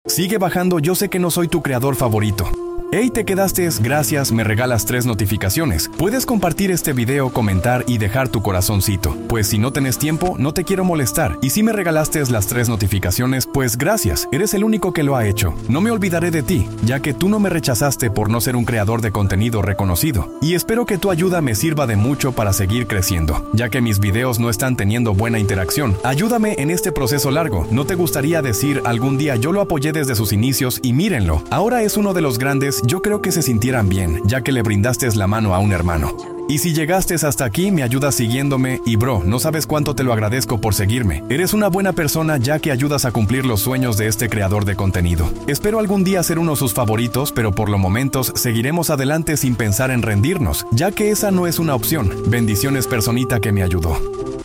Sigue bajando, yo sé que no soy tu creador favorito. Hey, te quedaste, gracias, me regalas 3 notificaciones. Puedes compartir este video, comentar y dejar tu corazoncito. Pues si no tenés tiempo, no te quiero molestar. Y si me regalaste las 3 notificaciones, pues gracias, eres el único que lo ha hecho. No me olvidaré de ti, ya que tú no me rechazaste por no ser un creador de contenido reconocido. Y espero que tu ayuda me sirva de mucho para seguir creciendo, ya que mis videos no están teniendo buena interacción. Ayúdame en este proceso largo. ¿No te gustaría decir algún día yo lo apoyé desde sus inicios y mírenlo? Ahora es uno de los grandes. Yo creo que se sintieran bien, ya que le brindaste la mano a un hermano. Y si llegaste hasta aquí, me ayudas siguiéndome y bro, no sabes cuánto te lo agradezco por seguirme. Eres una buena persona ya que ayudas a cumplir los sueños de este creador de contenido. Espero algún día ser uno de sus favoritos, pero por los momentos seguiremos adelante sin pensar en rendirnos, ya que esa no es una opción. Bendiciones, personita que me ayudó.